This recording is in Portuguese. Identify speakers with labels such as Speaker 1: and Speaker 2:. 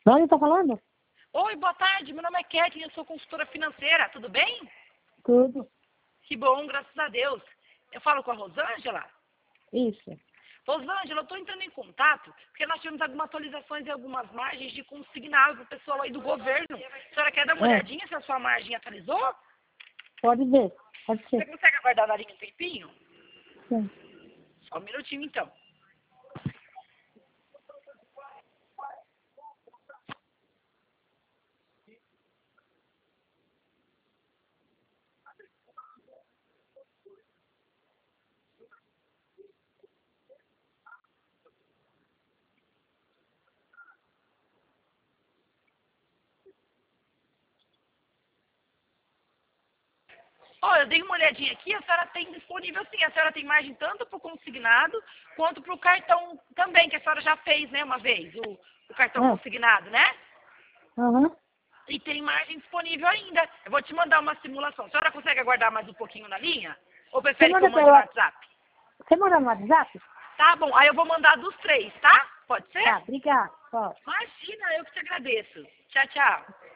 Speaker 1: De onde tá falando?
Speaker 2: Oi, boa tarde. Meu nome é Kathleen, eu sou consultora financeira. Tudo bem?
Speaker 1: Tudo.
Speaker 2: Que bom, graças a Deus. Eu falo com a Rosângela.
Speaker 1: Isso.
Speaker 2: Rosângela, eu estou entrando em contato porque nós tivemos algumas atualizações e algumas margens de consignado do pessoal aí do governo. A senhora quer dar uma olhadinha se a sua margem atualizou?
Speaker 1: Pode ver. Pode
Speaker 2: Você
Speaker 1: ser.
Speaker 2: consegue aguardar na linha um tempinho?
Speaker 1: Sim.
Speaker 2: Só um minutinho, então. Ó, eu dei uma olhadinha aqui, a senhora tem disponível sim. A senhora tem margem tanto para o consignado quanto para o cartão também, que a senhora já fez, né, uma vez, o cartão consignado, né?
Speaker 1: Aham.
Speaker 2: E tem margem disponível ainda. Eu vou te mandar uma simulação. A senhora consegue aguardar mais um pouquinho na linha? Ou prefere que eu mande no WhatsApp?
Speaker 1: Você manda no WhatsApp?
Speaker 2: Tá bom, aí eu vou mandar dos 3, tá? Pode ser?
Speaker 1: Tá, obrigado. Pode.
Speaker 2: Imagina, eu que te agradeço. Tchau, tchau.